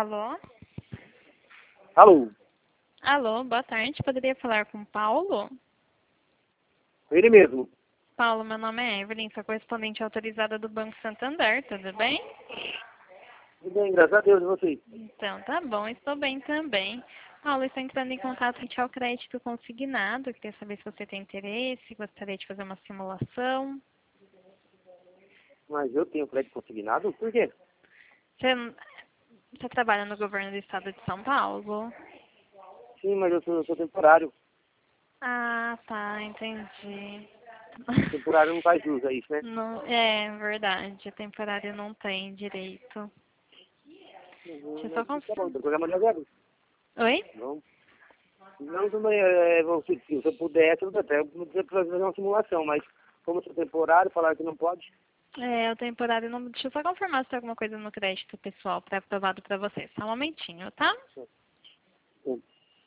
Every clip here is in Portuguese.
Alô? Alô, Alô, boa tarde. Poderia falar com o Paulo? ele mesmo. Paulo, meu nome é Evelyn, sou correspondente autorizada do Banco Santander, tudo bem? Tudo bem, graças a Deus, e você? Então, tá bom, estou bem também. Paulo, estou entrando em contato com o crédito consignado. Queria saber se você tem interesse, gostaria de fazer uma simulação. Mas eu tenho crédito consignado? Por quê? Você trabalha no governo do estado de São Paulo? Sim, mas eu sou temporário. Ah, tá, entendi. Temporário não faz jus a isso, né? Não, é verdade, temporário não tem direito. Deixa eu só Mas tá bom, confirmar. tem programa de agora. Oi? Não. Não, também, se eu pudesse, eu até poderia fazer uma simulação, mas como eu sou temporário, falaram que não pode. É, o temporário não. Deixa eu só confirmar se tem alguma coisa no crédito pessoal pré-aprovado pra você. Só um momentinho, tá? Sim.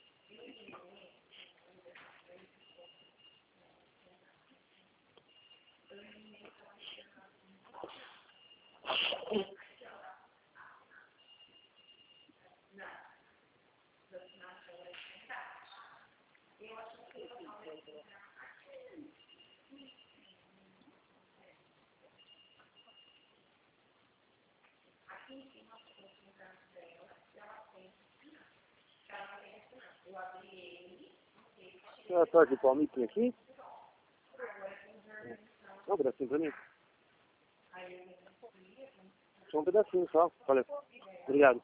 Tem uma sorte de palmitinha aqui? Dá um pedacinho pra mim. Só um pedacinho só. Olha, obrigado.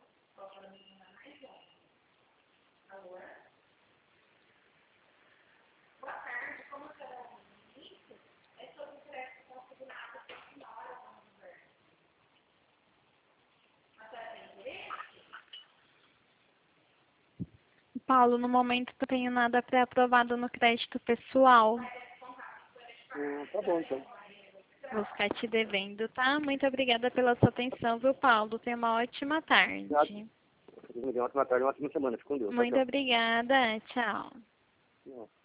Paulo, no momento não tenho nada pré-aprovado no crédito pessoal. Tá bom, então. Vou ficar te devendo, tá? Muito obrigada pela sua atenção, viu, Paulo? Tenha uma ótima Obrigado. tarde. Uma ótima tarde, uma ótima semana. Fique com Deus. Tchau, Muito tchau. obrigada. Tchau. Tchau.